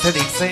تدیکسی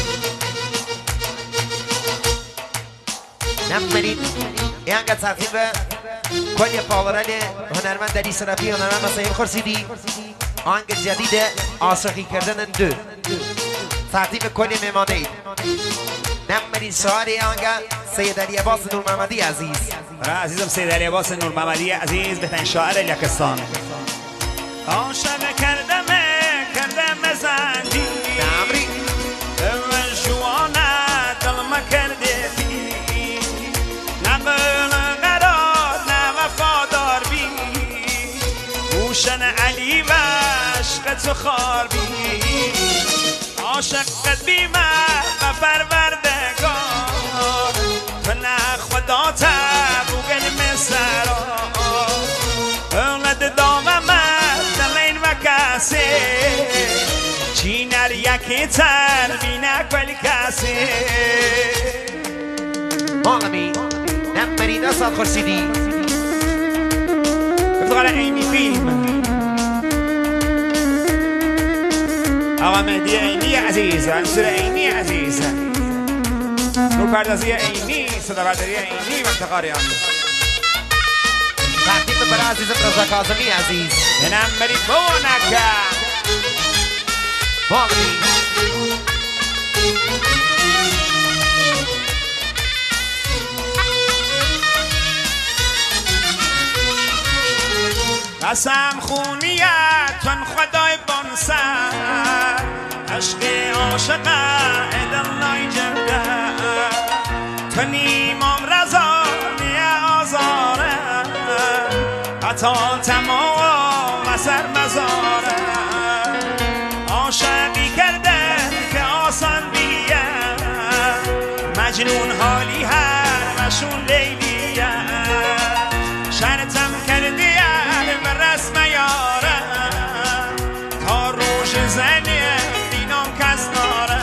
نمبرید اینقدر ترتیب کلی پاورلی هنرمند دری سرپی هنرمند مسایل خورسیدی آهنگ جدید عاشقی کردن دو ترتیب کلی میمانه اید نمبرید شعاری آهنگ سید علی عباس نور محمدی عزیز عزیزم سید علی عباس نور محمدی عزیز بهترین شاعر لکستان عاشق کردم زنجیر نمری اول شوانه دلم کرده بی نقل قرار نه وفادار بی روشن علی و عشق تو خار بی عاشق قدبی من و پروردگار تو نه خدا تبوگل مسرا اولاد دامم دلین و کسی چینر یکی تر بینک ولی کسی معلمی نمبرید اصاد خورسیدی افتخار عینی فیلم آقا مهدی عینی عزیز انصور عینی عزیز نور پردازی عینی صدا برداری عینی و افتخاریان ترتیب برای عزیزم رضا کاظمی عزیز نمبری بونکه معلمی قسم خونیت تن خدای بانسر عشق عاشق ادلای جرده تو نیمام رضا نیه آزاره حتی تمام اثر مزاره عاشقی کرده که آسان بیه مجنون حالی هر مشون لیلیه شرطم کردی به رسم یاره تا روش زنی دینام کس ناره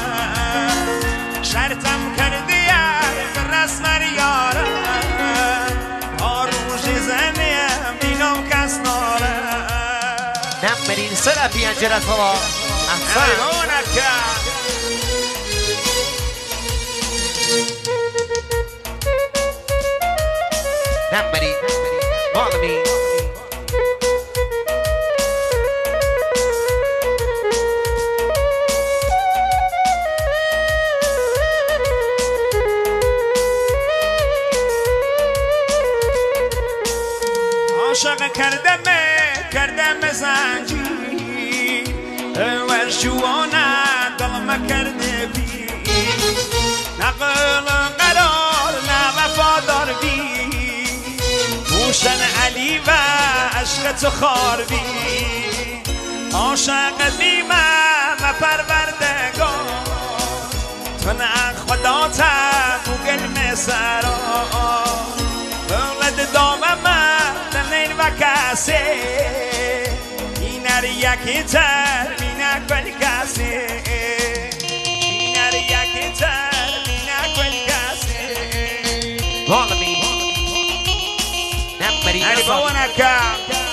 شرطم کردی به رسم یاره تا روش زنی دینام کس ناره نمبرید سرپی انجرت بابا احسان نمبرید معلمی عاشق کردم زنجیر اول شوانه دلم کرده بی نقل قرار نه وفادار بی روشن علی و عشق تو خار بی عاشق بی من و پروردگار تو نه خدا تبوگل مسرا اولاد دامم دلین و کسی اینر یکی تر بینک ولی کسی اینر یکی تر بینک ولی کسی معلمی نمبرید علی بابا نکم